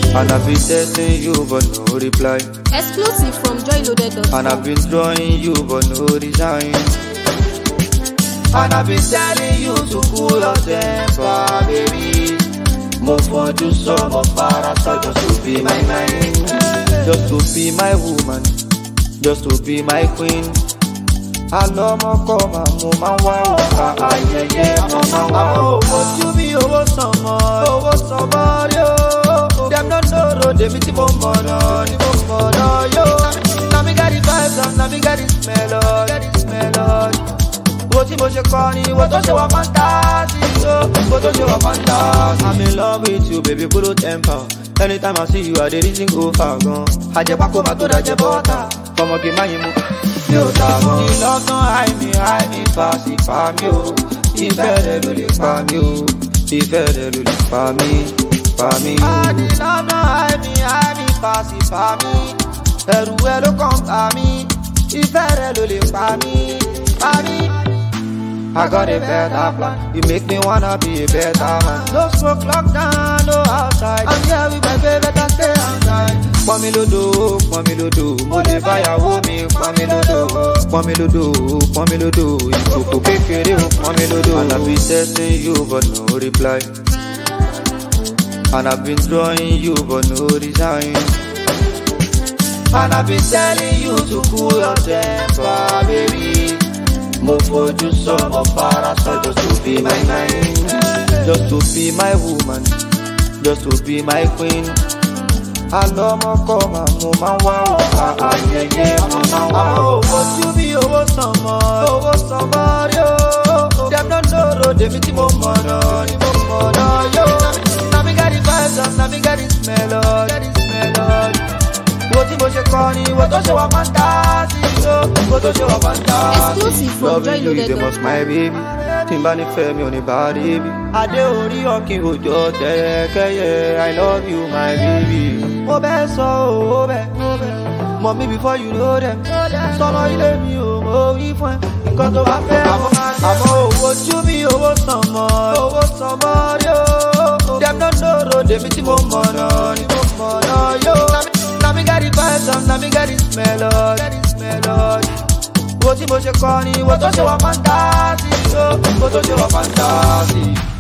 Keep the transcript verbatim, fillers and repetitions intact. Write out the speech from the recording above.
And I've been texting you but no reply. Exclusive from joy loaded dot com. And I've been drawing you but no design. And I've been telling you to cool your temper, baby. More for do some of parasol just to be my mind. Just to be my woman, just to be my queen. Hello, mo come and mo man wow. Ah yeah yeah, mo man wow. Oh, you be over somebody, over somebody. Oh, them don't know road, they meet mo mother, mo mother. Yo, now me got the vibes, now me got the smell, got the smell. What you want call me? What you want fantasy? What you want fantasy? I'm in love with you, baby. Put a temper. Anytime I see you, I did this go far gone. I just walk over to the butter. Come on, give my you. You love don't hide me, hide me fast, if I'm you. If I do it for you, if I do it for me, for me. I love don't hide me, hide me fast, if I'm me. Everywhere you come for me, if I do it for me, for me. I got a better plan. You make me wanna be a better man. No smoke, lockdown, no outside. I'm here with my baby, better stay outside. Kwame Lodo, Kwame Lodo, Mole Vayawo mi, Kwame Lodo, Kwame Lodo, Kwame Lodo, Ikoko kekere o, Kwame Lodo. And I've been texting you but no reply. And I've been drawing you but no design. And I've been telling you to cool your temper, baby. More for do some of parasol just to be my mind. Just to be my woman, just to be my queen. Hello, mo come and mo man wow. Ah yeah yeah, mo man wow. Oh, you be over somebody, over somebody. Oh, them don't know road, they meet mo mother, mo mother. Yo, now me got the vibes, now me got the smell, got the smell. What you want call me? What you want fantasy? What you want fantasy? Exclusive from joy loaded dot com. Was my baby. Timbani femi on the body. Ade ori okin ojo tekeye. I love you, my baby. Oh be so, oh be, oh be. Mommy before you know them. Solo ile mi o, mo wi fun. Nkan to ba fe, amo what you be over somebody, over somebody. Them don't know road, they meet mo mother, mo mother. Yo. Now me got the vibes, now me got the smell, got the smell. What you want call me? What you want fantasy? What you want fantasy?